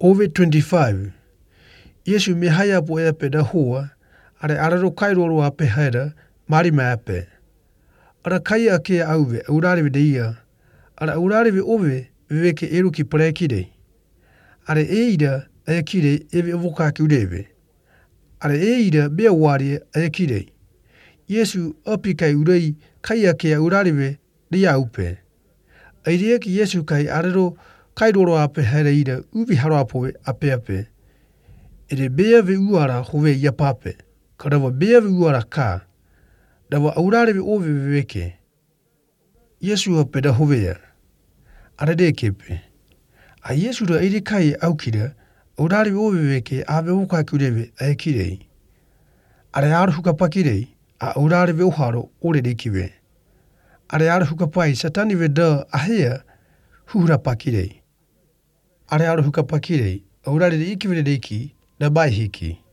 COVID-25. Yesu me haya po e pe da hoa, are araro kairoro a pe haera, mari mai pe. Ara kai a ke auwe, aurare de ia, ara aurare ove, veke eru ki pare kire. Are eida, e kire, eve evoka ki ureve. Are eida, bea wari, e kire. Yesu api kai urei, kai a ke aurare de upe. Airea ki Yesu kai araro, kairoro a pe haera ida, uvi haro apoe a pe ape. Ere bea ve uara hove ia pape. Ka rawa bea ve uara ka. Rawa aurare ve ove veke. Yesu a peda hovea. Arade kepe. A Yesu ra ere kai au kira, aurare ve ove veke a ve oka kureve a kirei. Are aru huka pakirei, a aurare ve oharo ore de kiwe. Are aru huka pai satani ve da ahea hura pakirei. Are aru huka pakirei, aurare de ikiwe de ki, na bai hiki.